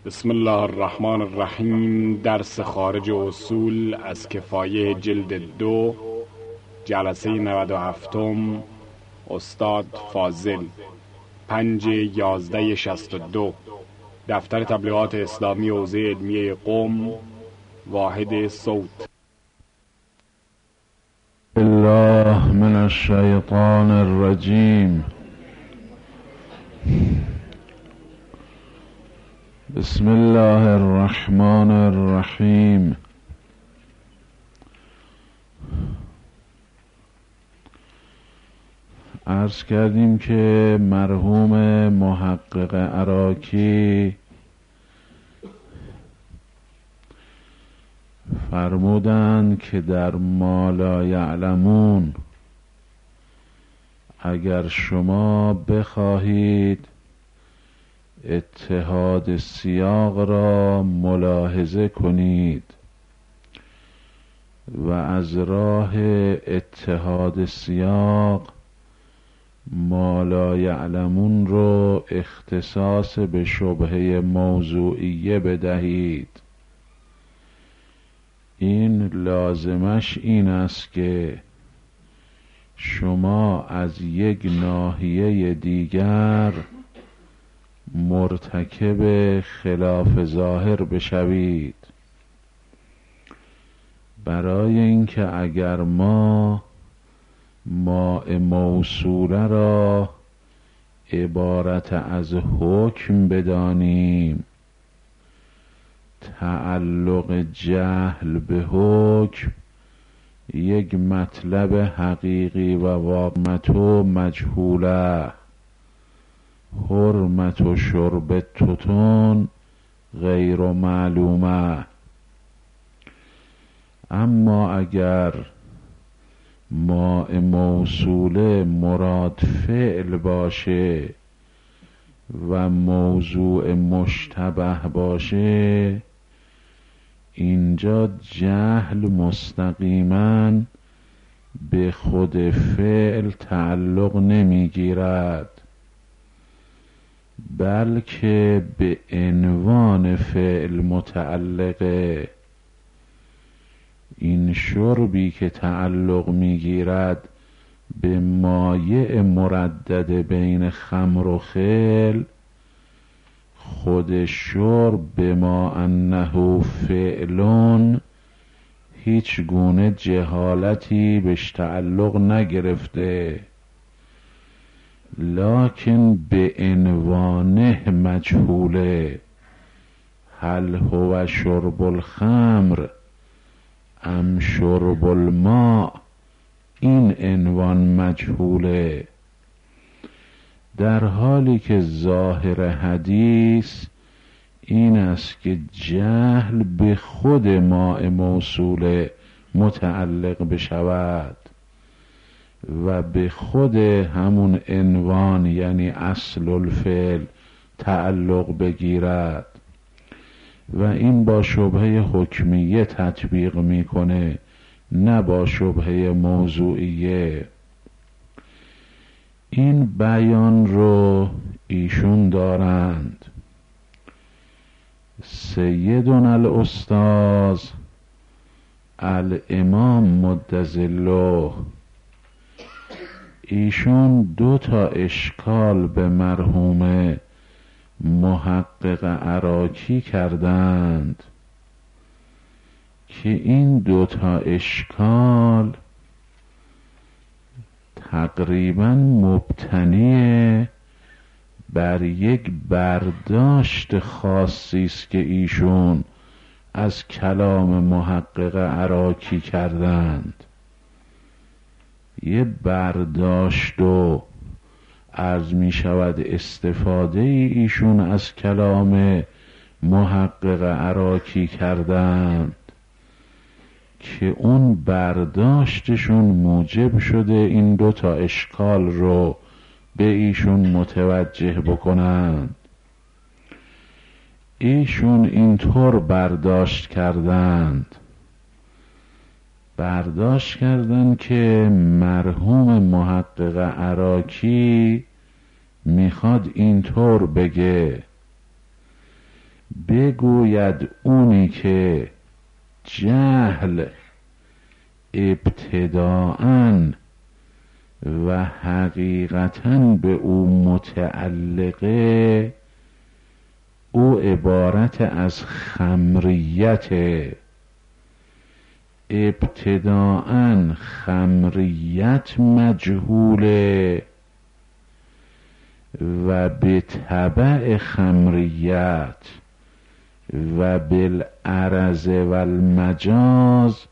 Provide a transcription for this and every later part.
بسم الله الرحمن الرحیم. درس خارج اصول از کفایه جلد 2 جلسه 97. استاد فاضل 5/11/62. دفتر تبلیغات اسلامی حوزه علمیه قم. واحد صوت. الله من الشیطان الرجیم. بسم الله الرحمن الرحیم. عرض کردیم که مرحوم محقق عراقی فرمودند که در ما لا یعلمون اگر شما بخواهید اتحاد سیاق را ملاحظه کنید و از راه اتحاد سیاق ما لا یعلمون رو اختصاص به شبهه موضوعیه بدهید. این لازمش این است که شما از یک ناحیه دیگر مرتکب خلاف ظاهر بشوید، برای اینکه اگر ما ماء موصوله را عبارت از حکم بدانیم، تعلق جهل به حکم یک مطلب حقیقی و واقعیت و مجهوله، حرمت و شرب توتون غیر معلومه. اما اگر ماء موصوله مراد فعل باشه و موضوع مشتبه باشه، اینجا جهل مستقیما به خود فعل تعلق نمیگیرد، بلکه به عنوان فعل متعلقه. این شربی که تعلق میگیرد به مایع مردد بین خمر و خل، خود شرب به ما انه فعلون هیچ گونه جهالتی بهش تعلق نگرفته، لکن به عنوانه مجهوله. هل هو شرب الخمر ام شرب الماء، این عنوان مجهوله، در حالی که ظاهر حدیث این است که جهل به خود ماء موصوله متعلق بشود و به خود همون عنوان یعنی اصل الفعل تعلق بگیرد و این با شبهه حکمیه تطبیق میکنه، نه با شبهه موضوعیه. این بیان رو ایشون دارند. سیدنا الاستاذ الامام مدظله، ایشون 2 اشکال به مرحوم محقق عراقی کردند که این 2 اشکال تقریبا مبتنی بر یک برداشت خاصی است که ایشون از کلام محقق عراقی کردند. یه برداشت و عرض می شود استفاده ایشون از کلام محقق عراقی کردند که اون برداشتشون موجب شده این 2 اشکال رو به ایشون متوجه بکنند. ایشون اینطور برداشت کردند که مرحوم محقق عراقی میخواد اینطور بگه بگوید اونی که جهل ابتداءً و حقیقتاً به او متعلقه، او عبارت از خمریت. ابتداءً خمریت مجهوله و به تبع خمریت و بالعرض و المجاز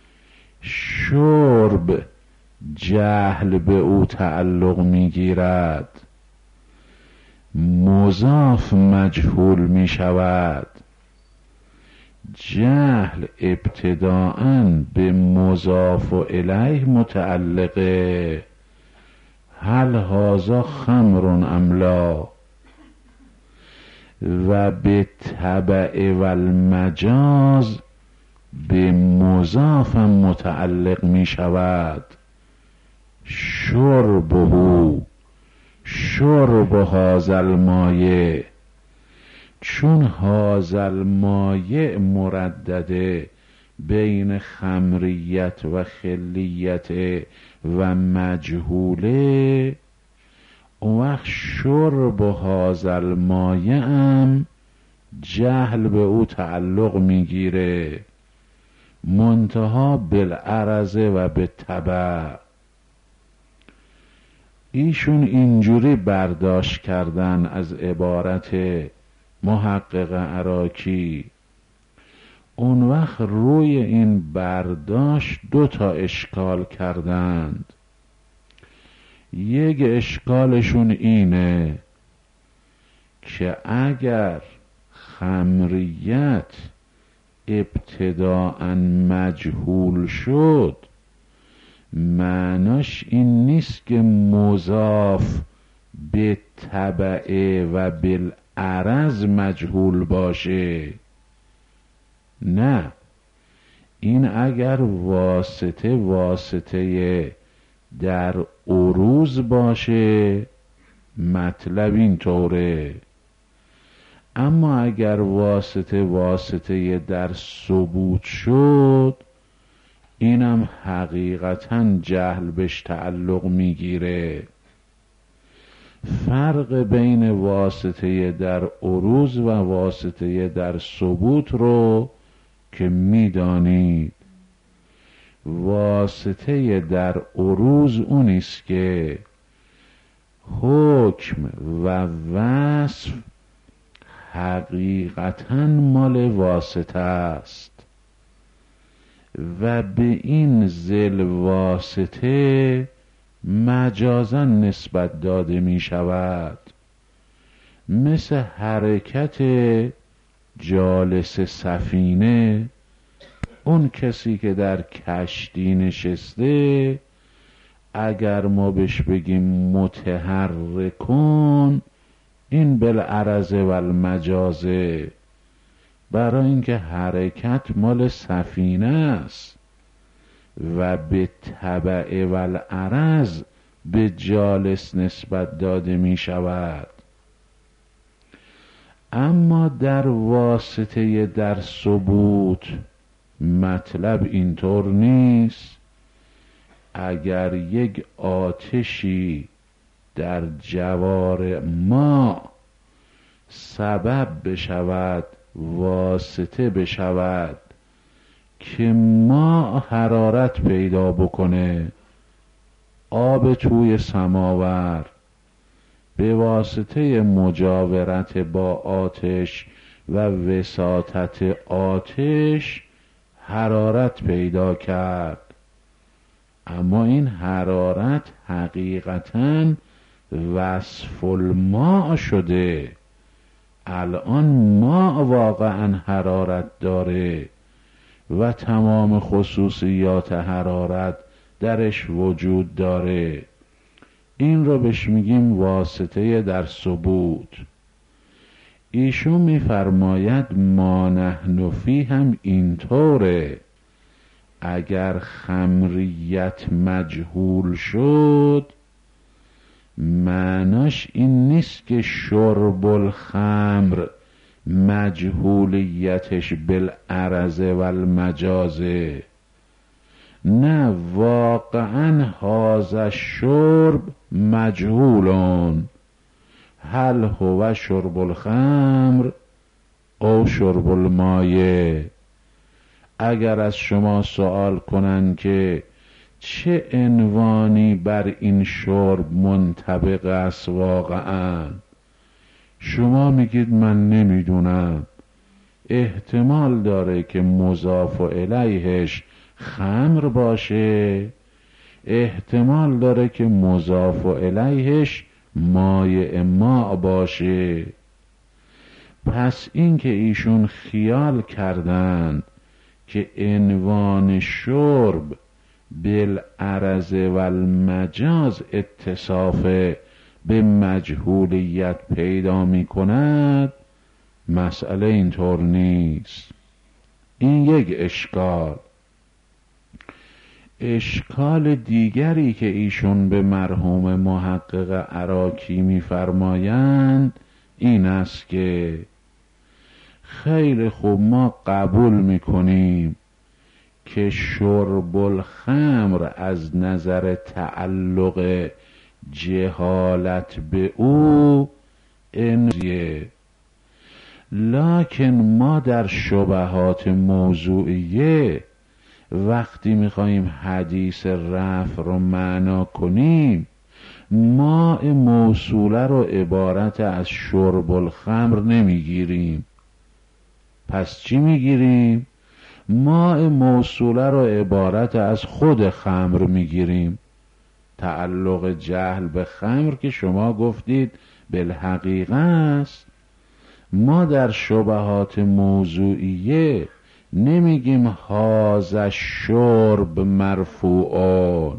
شرب جهل به او تعلق میگیرد، مضاف مجهول می شود. جهل ابتداءً به مضاف الیه متعلقه، هل هذا خمر ام لا، و به تبع و المجاز به مضاف متعلق می شود. شرب هذا الماء، چون هذا الماء مردده بین خمریت و خلیت و مجهوله، اون وقت شرب هذا الماء هم جهل به او تعلق میگیره، منتها بالعرض و به تبع. ایشون اینجوری برداشت کردن از عبارت محقق عراقی. اون وقت روی این برداشت 2 تا اشکال کردند. یک اشکالشون اینه که اگر خمریت ابتداءً مجهول شد، معناش این نیست که مضاف به تبع و بالعرض مجهول باشه. نه، این اگر واسطه در عروض باشه مطلب این طوره، اما اگر واسطه در ثبوت شد، اینم حقیقتاً جهل بهش تعلق میگیره. فرق بین واسطه در عروض و واسطه در ثبوت رو که میدانید، واسطه در عروض اونیست که حکم و وصف حقیقتاً مال واسطه است و به این ذل واسطه مجازاً نسبت داده می شود. مثل حرکت جالس سفینه، اون کسی که در کشتی نشسته، اگر ما بهش بگیم متحرکون، این بالعرض و المجازه، برای اینکه حرکت مال سفینه است و به تبع و العرض به جالس نسبت داده می شود. اما در واسطه در ثبوت مطلب اینطور نیست. اگر یک آتشی در جوار ما سبب بشود، واسطه بشود که ما حرارت پیدا بکنه، آب توی سماور به واسطه مجاورت با آتش و وساطت آتش حرارت پیدا کرد، اما این حرارت حقیقتاً وصف الماء شده. الان ماء واقعاً حرارت داره و تمام خصوصیات حرارت درش وجود داره. این رو بهش میگیم واسطه در ثبوت. ایشون میفرماید ما نحن فی هم اینطوره. اگر خمریت مجهول شد، معناش این نیست که شرب الخمر مجهولیتش بالعرض و المجازه، نه واقعا هذا الشرب مجهولون هل هو شرب الخمر او شرب المایه. اگر از شما سوال کنن که چه عنوانی بر این شرب منطبق است واقعا، شما میگید من نمیدونم، احتمال داره که مضاف الیهش خمر باشه، احتمال داره که مضاف الیهش مایع ماء باشه. پس این که ایشون خیال کردند که عنوان شرب بالعرض و المجاز اتصاف به مجهولیت پیدا می کند، مسئله اینطور نیست. این یک اشکال. اشکال دیگری که ایشون به مرحوم محقق عراقی می‌فرمایند این است که خیلی خوب ما قبول می‌کنیم که شرب الخمر از نظر تعلق جهالت به او انزیه، لکن ما در شبهات موضوعیه وقتی میخواییم حدیث رفع رو معنا کنیم، ماء موصوله رو عبارت از شرب الخمر نمیگیریم. پس چی میگیریم؟ ماء موصوله رو عبارت از خود خمر میگیریم. تعلق جهل به خمر که شما گفتید بالحقیقه است. ما در شبهات موضوعیه نمیگیم هذا شرب مرفوعون،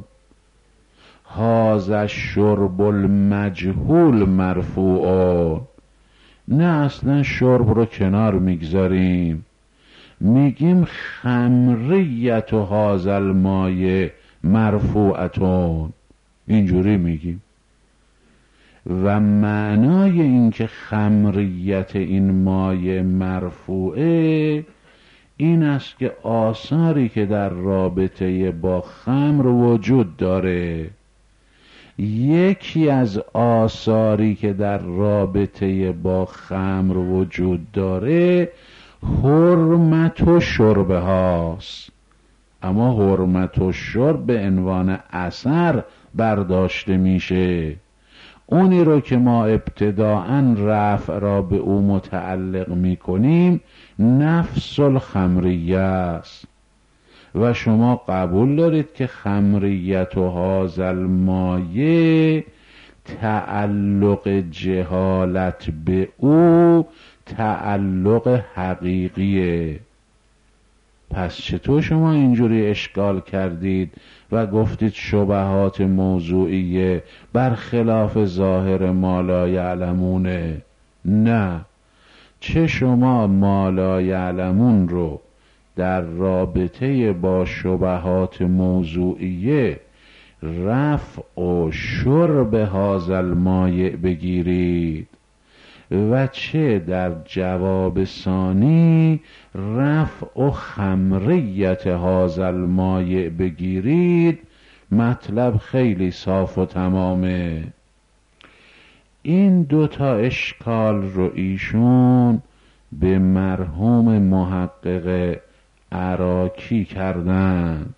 هذا شرب المجهول مرفوعون، نه اصلا شرب رو کنار میگذاریم، میگیم خمریت و هذا المایه مرفوعتون، اینجوری میگیم. و معنای این که خمریت این مایه مرفوعه این است که آثاری که در رابطه با خمر وجود داره، یکی از آثاری که در رابطه با خمر وجود داره حرمت و شرب هاست، اما حرمت و شرب به عنوان اثر برداشته میشه. اونی رو که ما ابتداءً رفع را به او متعلق میکنیم نفس الخمریه است. و شما قبول دارید که خمریت و هذا المایه تعلق جهالت به او تعلق حقیقیه. پس چطور شما اینجوری اشکال کردید و گفتید شبهات موضوعیه برخلاف ظاهر ما لا یعلمونه؟ نه، چه شما ما لا یعلمون رو در رابطه با شبهات موضوعیه رفع و شرب هذا المایع بگیرید و چه در جواب ثانی رفع و خمریت هذا المایع بگیرید، مطلب خیلی صاف و تمامه. این دوتا اشکال رو ایشون به مرحوم محقق عراقی کردن،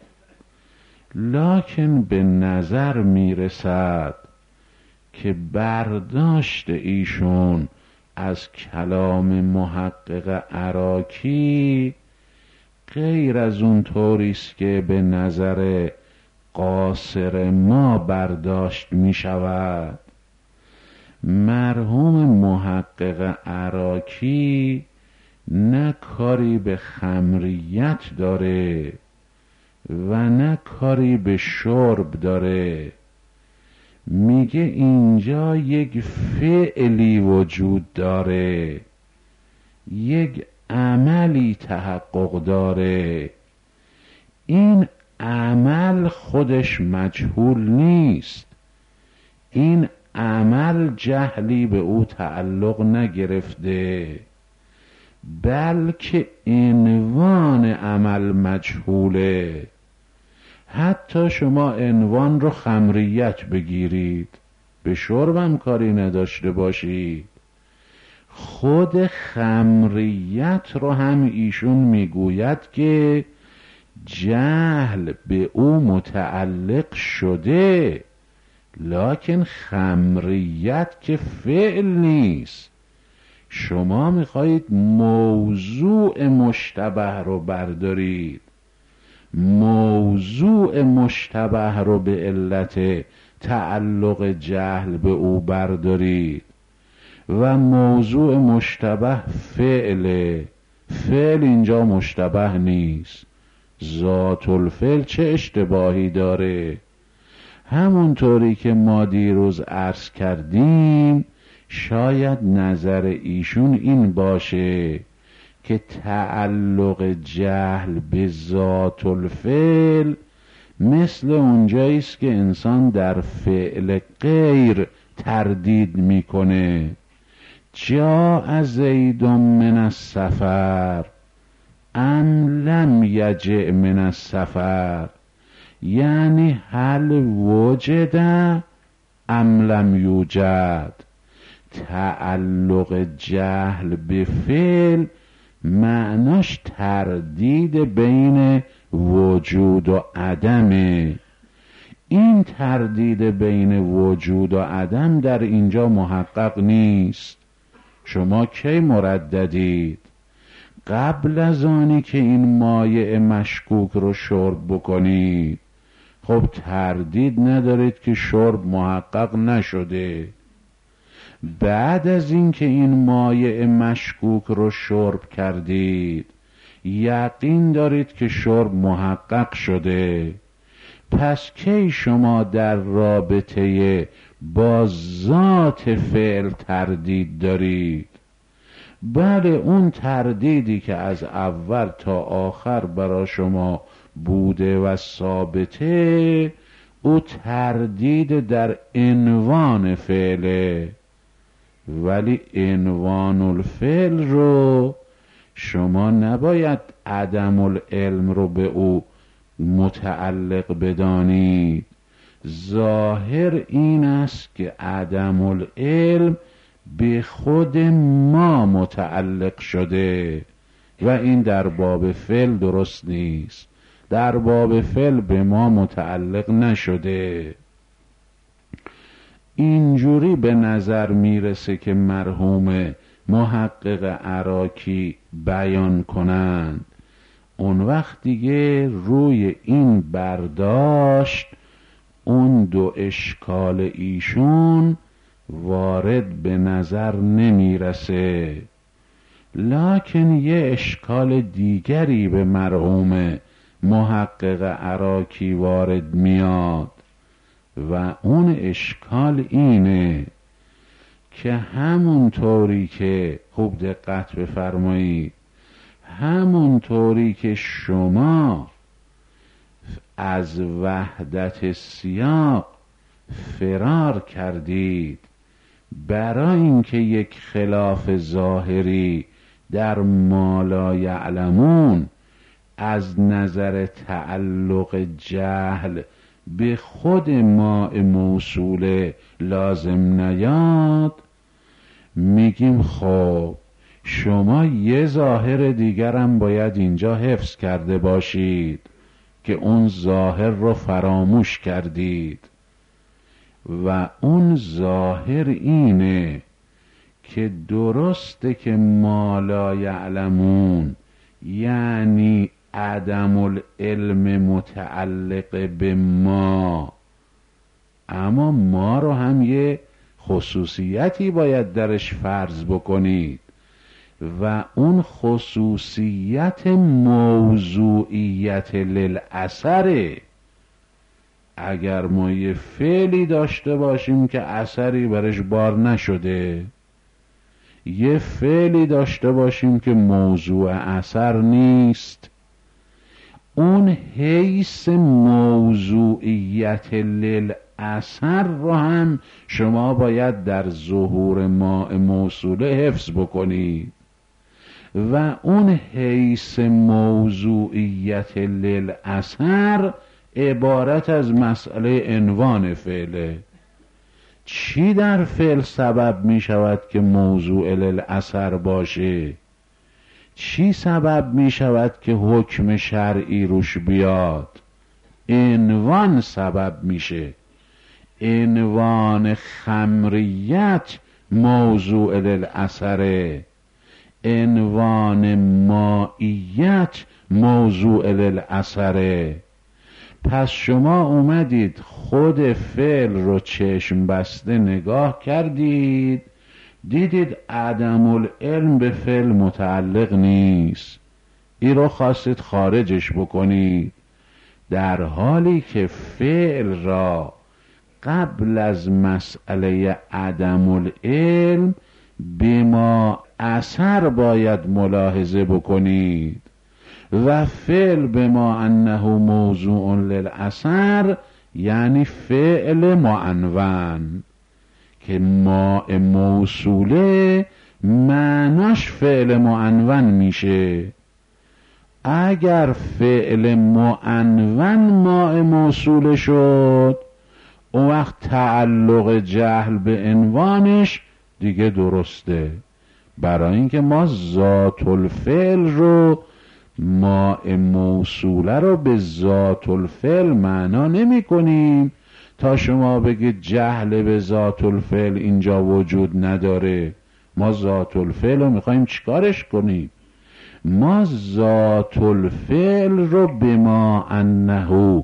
لکن به نظر میرسد که برداشت ایشون از کلام محقق عراقی غیر از اون طوریست که به نظر قاصر ما برداشت می شود. مرحوم محقق عراقی نه کاری به خمریت داره و نه کاری به شرب داره، میگه اینجا یک فعلی وجود داره، یک عملی تحقق داره، این عمل خودش مجهول نیست، این عمل جهلی به او تعلق نگرفته، بلکه عنوان عمل مجهوله. حتی شما عنوان رو خمریت بگیرید، به شربم کاری نداشته باشید، خود خمریت رو هم ایشون میگوید که جهل به او متعلق شده، لکن خمریت که فعل نیست. شما میخواهید موضوع مشتبه رو بردارید، موضوع مشتبه رو به علت تعلق جهل به او بردارید و موضوع مشتبه فعله. فعل اینجا مشتبه نیست. ذات الفعل چه اشتباهی داره؟ همونطوری که ما دیروز عرض کردیم، شاید نظر ایشون این باشه که تعلق جهل به ذات الفعل مثل اونجاییست که انسان در فعل غیر تردید میکنه. جاء زید من السفر ام لم یجع من السفر، یعنی هل وجد ام لم یوجد. تعلق جهل به فعل معناش تردید بین وجود و عدمه. این تردید بین وجود و عدم در اینجا محقق نیست. شما کی مرددید؟ قبل از آنی که این مایع مشکوک رو شرب بکنید. خب تردید ندارید که شرب محقق نشده. بعد از این که این مایع مشکوک رو شرب کردید، یقین دارید که شرب محقق شده. پس کی شما در رابطه با ذات فعل تردید دارید؟ بله، اون تردیدی که از اول تا آخر برای شما بوده و ثابته، او تردید در عنوان فعله. ولی عنوان الفعل رو شما نباید عدم العلم رو به او متعلق بدانید. ظاهر این است که عدم العلم به خود ما متعلق شده و این در باب فعل درست نیست. در باب فعل به ما متعلق نشده. اینجوری به نظر میرسه که مرحوم محقق عراقی بیان کنند. اون وقت دیگه روی این برداشت اون دو اشکال ایشون وارد به نظر نمیرسه، لکن یه اشکال دیگری به مرحوم محقق عراقی وارد میاد و اون اشکال اینه که همونطوری که خوب دقت بفرمایید، همونطوری که شما از وحدت سیاق فرار کردید برای اینکه یک خلاف ظاهری در ما لا یعلمون از نظر تعلق جهل به خود ماء موصوله لازم نیاد، میگیم خب شما یه ظاهر دیگرم باید اینجا حفظ کرده باشید که اون ظاهر رو فراموش کردید و اون ظاهر اینه که درسته که ما لا یعلمون یعنی عدم العلم متعلق به ما، اما ما رو هم یه خصوصیتی باید درش فرض بکنید و اون خصوصیت موضوعیت للاثره. اگر ما یه فعلی داشته باشیم که اثری برش بار نشده، یه فعلی داشته باشیم که موضوع اثر نیست، اون حیث موضوعیت للاثر رو هم شما باید در ظهور ماء موصوله حفظ بکنید و اون حیث موضوعیت للاثر عبارت از مسئله عنوان فعله. چی در فعل سبب می شود که موضوع للاثر باشه؟ چی سبب می شود که حکم شرعی روش بیاد؟ عنوان سبب میشه. عنوان خمریت موضوع للاثره، عنوان مائیت موضوع للاثره. پس شما اومدید خود فعل رو چشم بسته نگاه کردید، دیدید عدم العلم به فعل متعلق نیست، این رو خواستید خارجش بکنید، در حالی که فعل را قبل از مسئله عدم العلم بما اثر باید ملاحظه بکنید و فعل بما انه موضوع للاثر یعنی فعل معنون که ماء موصوله معناش فعل معنون میشه. اگر فعل معنون ماء موصوله شد اون وقت تعلق جهل به عنوانش دیگه درسته، برای اینکه ما ذات الفعل رو ماء موصوله رو به ذات الفعل معنا نمی کنیم تا شما بگید جهل به ذات الفعل اینجا وجود نداره. ما ذات الفعل رو میخواییم چیکارش کنیم؟ ما ذات الفعل رو بما انه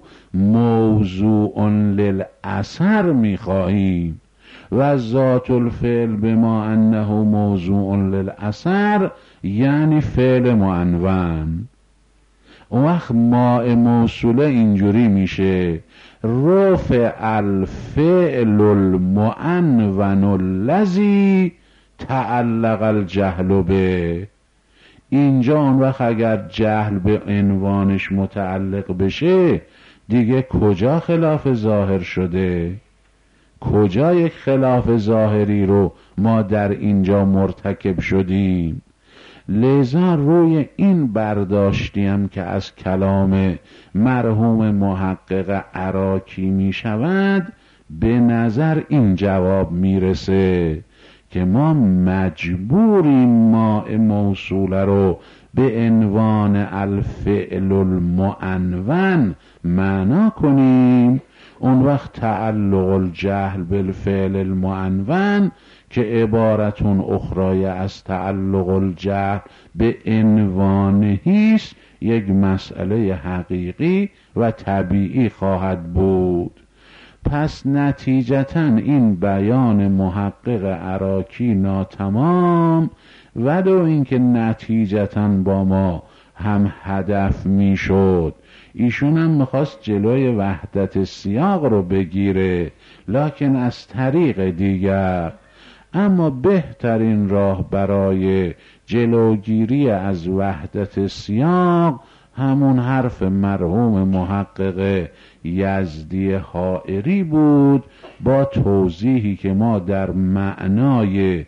موضوع للاثر میخواهیم و ذات الفعل بما انه موضوع للاثر یعنی فعل معنون. اون وقت ماء موصوله اینجوری میشه رفع الفعل المعنون الذی تعلق الجهل به. اینجا اون وقت اگر جهل به عنوانش متعلق بشه دیگه کجا خلاف ظاهر شده؟ کجا یک خلاف ظاهری رو ما در اینجا مرتکب شدیم؟ لذا روی این برداشتیم که از کلام مرحوم محقق عراقی می شود به نظر این جواب میرسه که ما مجبوریم ماء موصوله رو به عنوان الفعل المعنون معنا کنیم. اون وقت تعلق الجهل بالفعل المعنون که عبارتون اخرای از تعلق الجهل به عنوانهیست یک مسئله حقیقی و طبیعی خواهد بود. پس نتیجتاً این بیان محقق عراقی ناتمام ولو اینکه نتیجتاً با ما هم هدف میشد. ایشون هم میخواست جلوی وحدت سیاق رو بگیره لکن از طریق دیگر. اما بهترین راه برای جلوگیری از وحدت سیاق همون حرف مرحوم محقق یزدی حائری بود با توضیحی که ما در معنای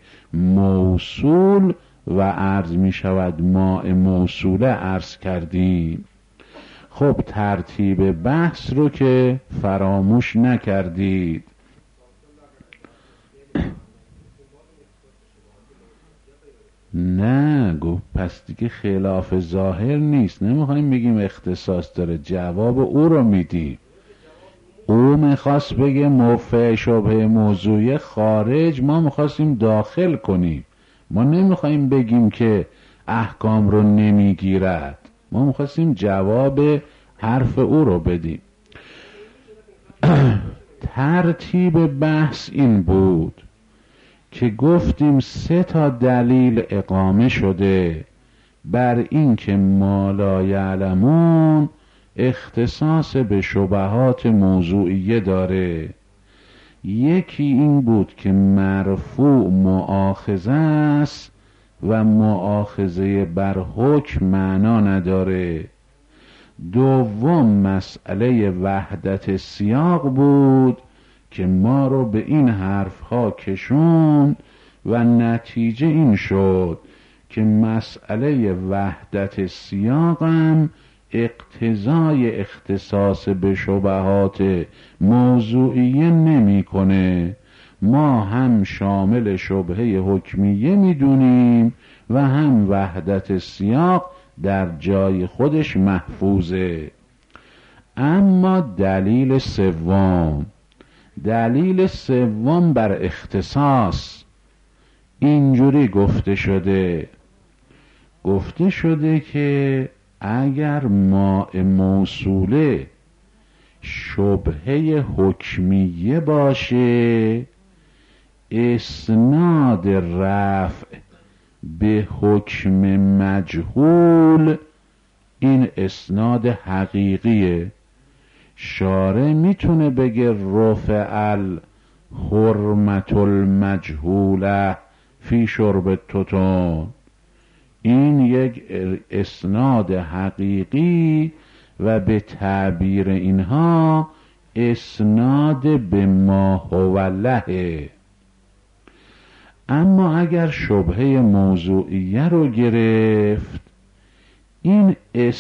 موصول و عرض می شود ماء موصوله عرض کردیم. خب ترتیب بحث رو که فراموش نکردید. نه گفت پس دیگه خلاف ظاهر نیست، نمیخوایم بگیم اختصاص داره، جواب او رو میدیم. او میخواست بگه موفع شبه موضوعی خارج، ما میخواستیم داخل کنیم. ما نمیخوایم بگیم که احکام رو نمیگیرد، ما میخواستیم جواب حرف او رو بدیم. ترتیب بحث این بود که گفتیم 3 دلیل اقامه شده بر این که ما لا یعلمون اختصاص به شبهات موضوعیه داره. یکی این بود که مرفوع مؤاخذه است و مؤاخذه بر حکم معنا نداره. دوم مسئله وحدت سیاق بود که ما رو به این حرف ها کشوند و نتیجه این شد که مسئله وحدت سیاقم اقتضای اختصاص به شبهات موضوعیه نمیکنه. ما هم شامل شبهه حکمیه میدونیم و هم وحدت سیاق در جای خودش محفوظه. اما دلیل سوم بر اختصاص اینجوری گفته شده که اگر ماء موصوله شبهه حکمیه باشه، اسناد رفع به حکم مجهول این اسناد حقیقیه. شارع میتونه بگه رفع الحرمت المجهوله فی شرب التتون، این یک اسناد حقیقی و به تعبیر اینها اسناد به ما هو له. اما اگر شبهه موضوعیه رو گرفت، این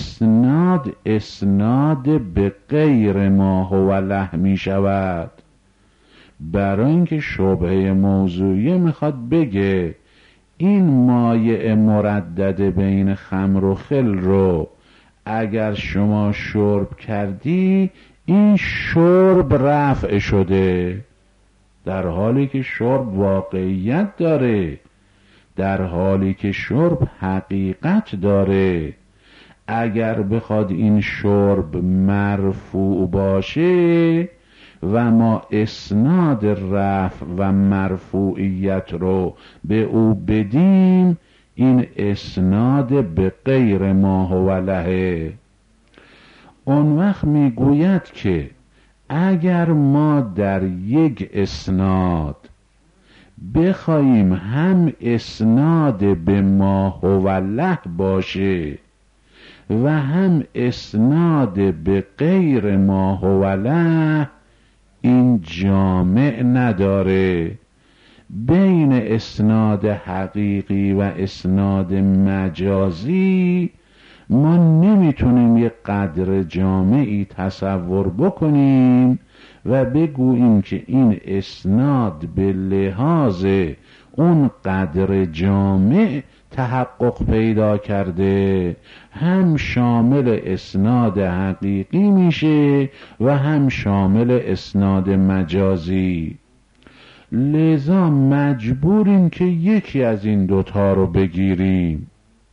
اسناد به غیر ما هو له می شود. برای اینکه شبهه موضوعیه میخواد بگه این مایع مردد بین خمر و خل رو اگر شما شرب کردی، این شرب رفع شده، در حالی که شرب واقعیت داره، در حالی که شرب حقیقت داره. اگر بخواد این شرب مرفوع باشه و ما اسناد رفع و مرفوعیت رو به او بدیم، این اسناد به غیر ما هو له. اون وقت میگوید که اگر ما در یک اسناد بخوایم هم اسناد به ما هو له باشه و هم اسناد به غیر ما هو له، این جامع نداره. بین اسناد حقیقی و اسناد مجازی ما نمیتونیم یک قدر جامعی تصور بکنیم و بگوییم که این اسناد به لحاظ اون قدر جامع تحقق پیدا کرده، هم شامل اسناد حقیقی میشه و هم شامل اسناد مجازی. لذا مجبوریم که یکی از این دوتا رو بگیریم.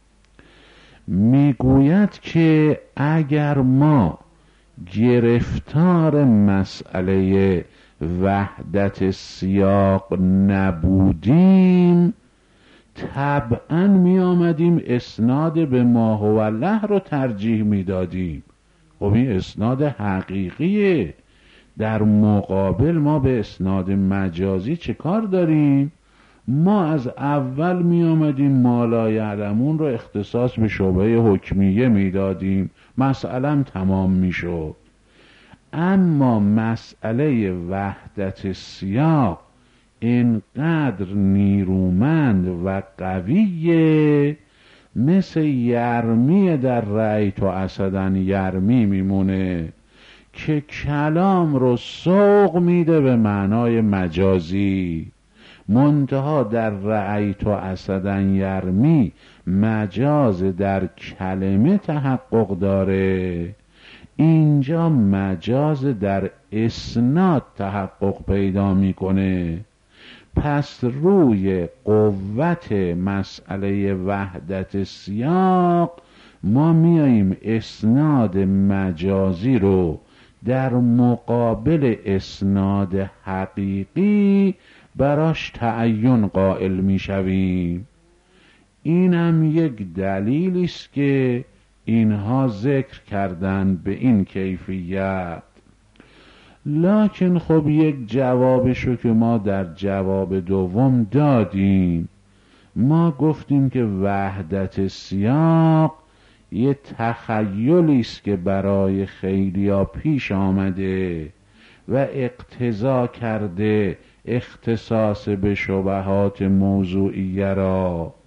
میگوید که اگر ما گرفتار مسئله وحدت سیاق نبودیم، طبعا می آمدیم اسناد به ما هو له رو ترجیح می دادیم. خب این اسناد حقیقیه، در مقابل ما به اسناد مجازی چه کار داریم؟ ما از اول می آمدیم ما لا یعلمون رو اختصاص به شبهه حکمیه می دادیم، مسئله تمام می شد. اما مسئله وحدت سیاق اینقدر نیرومند و قویه، مثل یرمی در رأیت اسدا یرمی میمونه که کلام رو سوق میده به معنای مجازی. منتها در رأیت اسدا یرمی مجاز در کلمه تحقق داره، اینجا مجاز در اسناد تحقق پیدا میکنه. پس روی قوت مسئله وحدت سیاق ما میاییم اسناد مجازی رو در مقابل اسناد حقیقی براش تعین قائل میشویم. اینم یک دلیلی است که اینها ذکر کردن به این کیفیت. لکن خب یک جوابشو که ما در جواب دوم دادیم، ما گفتیم که وحدت سیاق یه تخیلی است که برای خیلیا پیش آمده و اقتضا کرده اختصاص به شبهات موضوعیه را،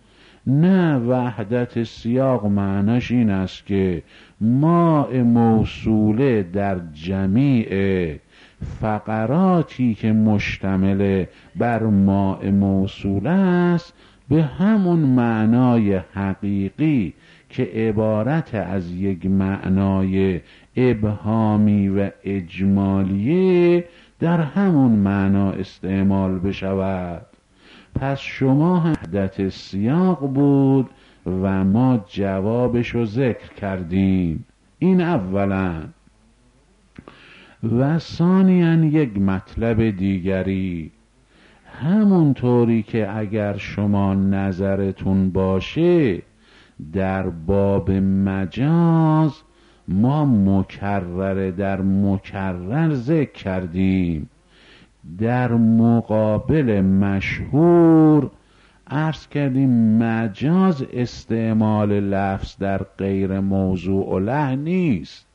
نه، وحدت سیاق معناش این است که ماء موصوله در جمیع فقراتی که مشتمل بر ماء موصوله است به همون معنای حقیقی که عبارت از یک معنای ابهامی و اجمالیه در همون معنا استعمال بشود. پس شما وحدت سیاق بود و ما جوابشو ذکر کردیم. این اولا. و ثانیاً یک مطلب دیگری، همونطوری که اگر شما نظرتون باشه در باب مجاز ما مکرر در مکرر ذکر کردیم، در مقابل مشهور عرض کردیم مجاز استعمال لفظ در غیر موضوع له نیست،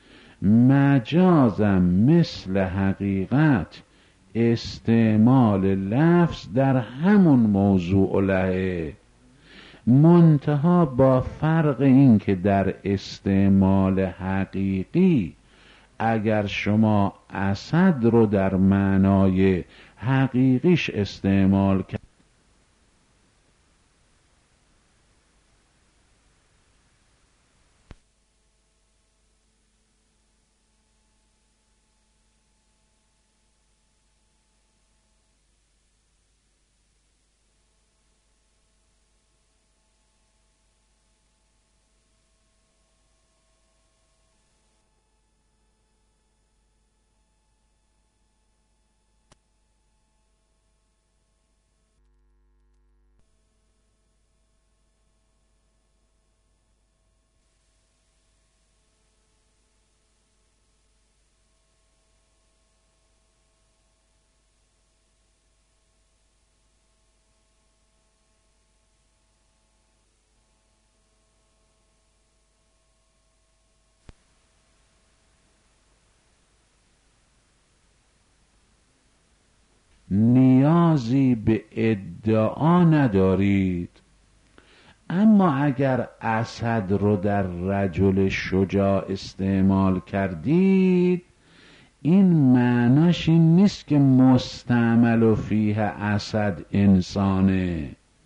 مجازم مثل حقیقت استعمال لفظ در همون موضوع له، منتها با فرق این که در استعمال حقیقی اگر شما اسد رو در معنای حقیقیش استعمال کرد نیازی به ادعا ندارید. اما اگر اسد رو در رجل شجاع استعمال کردید این معناش این نیست که مستعمل فیه اسد انسانه،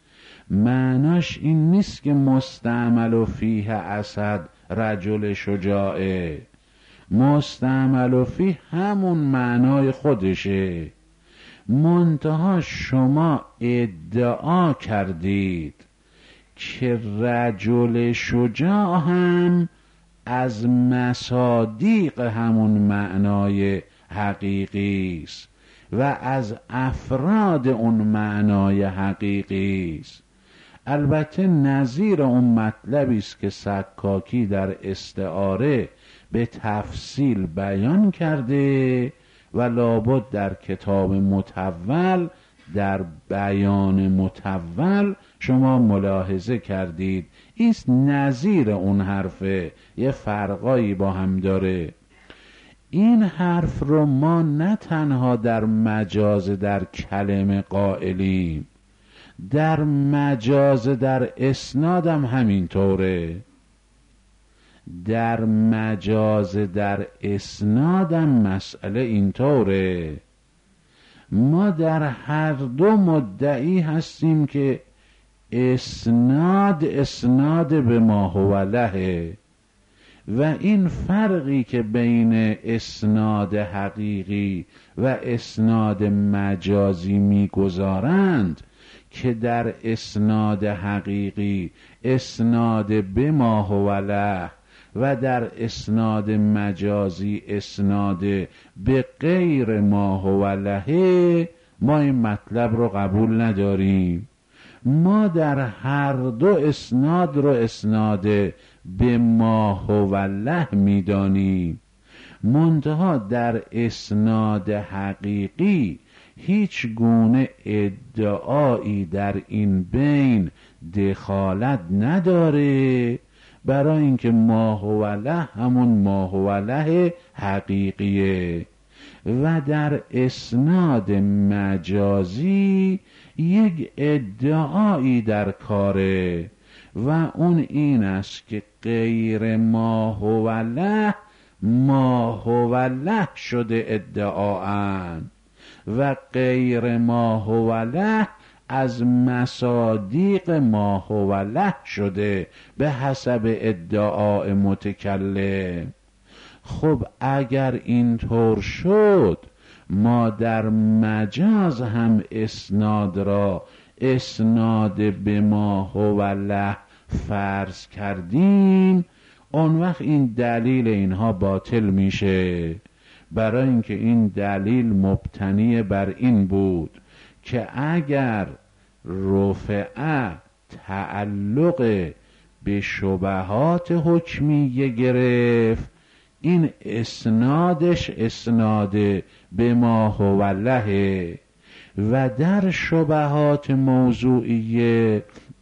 معناش این نیست که مستعمل فیه اسد رجل شجاعه، مستعمل فیه همون معنای خودشه، منتها شما ادعا کردید که رجل شجاع هم از مصادیق همون معنای حقیقی است و از افراد اون معنای حقیقی است. البته نظیر اون مطلبی است که سکاکی در استعاره به تفصیل بیان کرده و لابد در کتاب متول در بیان متول شما ملاحظه کردید ایست نظیر اون حرفه، یه فرقایی با هم داره. این حرف رو ما نه تنها در مجاز در کلمه قائلیم، در مجاز در اسنادم همینطوره، در مجاز در اسنادم مسئله اینطوره. ما در هر دو مدعی هستیم که اسناد به ما هو له و این فرقی که بین اسناد حقیقی و اسناد مجازی میگذارند که در اسناد حقیقی اسناد به ما هو له و در اسناد مجازی اسناد به غیر ما هو له، ما این مطلب رو قبول نداریم. ما در هر دو اسناد رو اسناد به ما هو له میدانیم، منتها در اسناد حقیقی هیچ گونه ادعایی در این بین دخالت نداره، برای اینکه ما هو له همون ما هو له حقیقیه و در اسناد مجازی یک ادعایی در کاره و اون این است که غیر ما هو له ما هو له شده ادعااً و غیر ما هو له از مصادیق ما هو له شده به حسب ادعای متکلم. خب اگر اینطور شد ما در مجاز هم اسناد را اسناد به ما هو له فرض کردیم، اون وقت این دلیل اینها باطل میشه، برای اینکه این دلیل مبتنی بر این بود که اگر رفعه تعلق به شبهات حکمیه گرفت، این اسنادش اسناد به ما هو له و در شبهات موضوعیه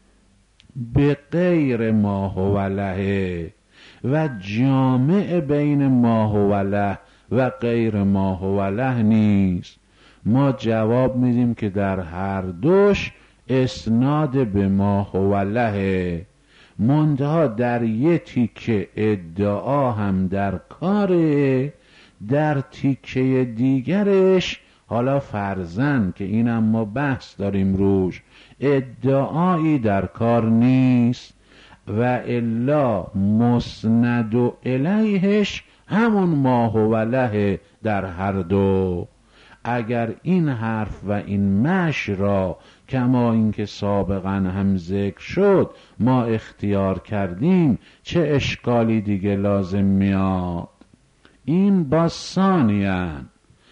به غیر ما هو له و جامع بین ما هو له و غیر ما هو له نیست. ما جواب میدیم که در هر دوش اسناد به ما هو له، منتها در یه تیکه ادعا هم در کاره، در تیکه دیگرش حالا فرضاً که اینم ما بحث داریم روش ادعایی در کار نیست و الا مسند و الیهش همون ما هو له در هر دو. اگر این حرف و این مش را کما اینکه سابقا هم ذکر شد ما اختیار کردیم، چه اشکالی دیگه لازم میاد؟ این با ثانیاً.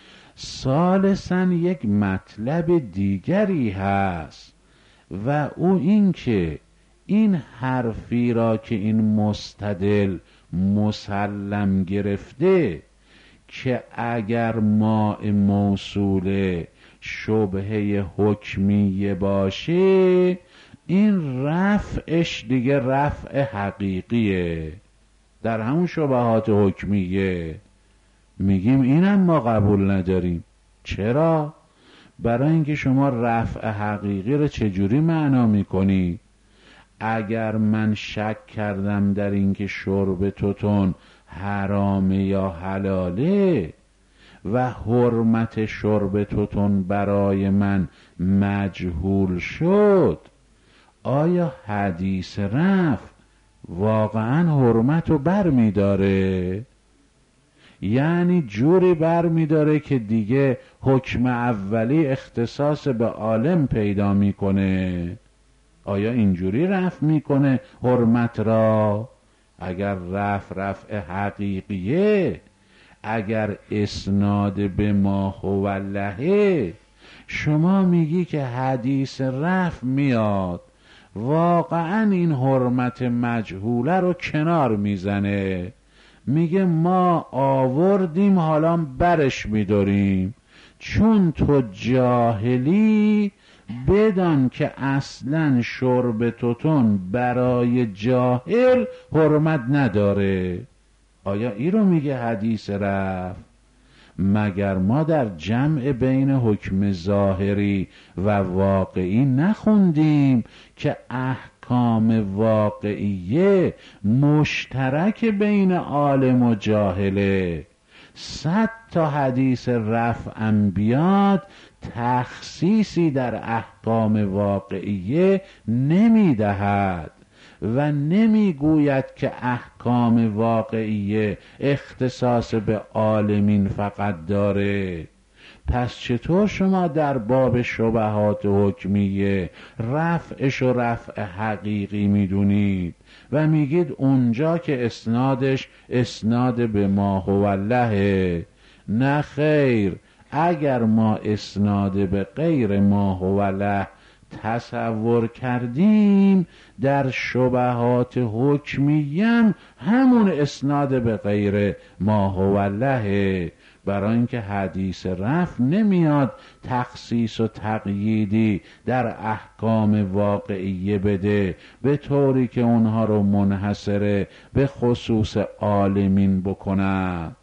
ثالثاً یک مطلب دیگری هست و او این که این حرفی را که این مستدل مسلم گرفته که اگر ماء موصوله شبهه حکمیه باشه، این رفعش دیگه رفع حقیقیه در همون شبهات حکمیه. میگیم اینم ما قبول نداریم. چرا؟ برای اینکه شما رفع حقیقی رو چجوری معنا میکنی؟ اگر من شک کردم در اینکه شرب توتون حرامه یا حلاله و حرمت شرب توتون برای من مجهول شد، آیا حدیث رفع واقعا حرمت رو بر می داره؟ یعنی جوری بر می داره که دیگه حکم اولی اختصاص به عالم پیدا می کنه؟ آیا اینجوری رفع می کنه حرمت را؟ اگر رفع حقیقیه، اگر اسناد به ما هو له، شما میگی که حدیث رفع میاد واقعا این حرمت مجهوله رو کنار میزنه، میگه ما آوردیم حالا برش میداریم، چون تو جاهلی بدان که اصلا شرب توتون برای جاهل حرمت نداره. آیا این رو میگه حدیث رفع؟ مگر ما در جمع بین حکم ظاهری و واقعی نخوندیم که احکام واقعیه مشترک بین عالم و جاهله؟ 100 تا حدیث رفع بیاد تخصیصی در احکام واقعیه نمیدهد و نمیگوید که احکام واقعیه اختصاص به عالمین فقط داره. پس چطور شما در باب شبهات حکمیه رفعش و رفع حقیقی میدونید و میگید اونجا که اسنادش اسناد به ما هو له؟ نه خیر، اگر ما اسناد به غیر ما هو له تصور کردیم، در شبهات حکمیم همون اسناد به غیر ما هو له، برای اینکه حدیث رفع نمیاد تخصیص و تقییدی در احکام واقعیه بده به طوری که اونها رو منحصر به خصوص عالمین بکند.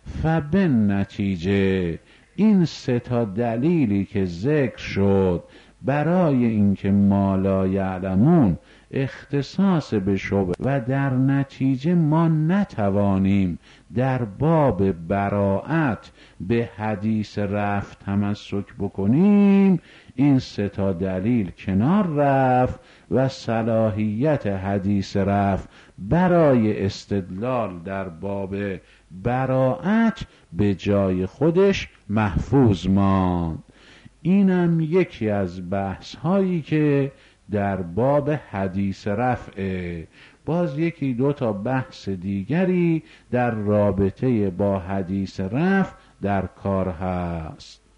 فبالنتیجه این 3 تا دلیلی که ذکر شد برای اینکه ما لا یعلمون اختصاص به شبه و در نتیجه ما نتوانیم در باب براءت به حدیث رفع تمسک بکنیم، این سه تا دلیل کنار رفت و صلاحیت حدیث رفع برای استدلال در باب براءت به جای خودش محفوظ ماند. اینم یکی از بحث هایی که در باب حدیث رفعه. باز یکی دو تا بحث دیگری در رابطه با حدیث رفع در کار هست.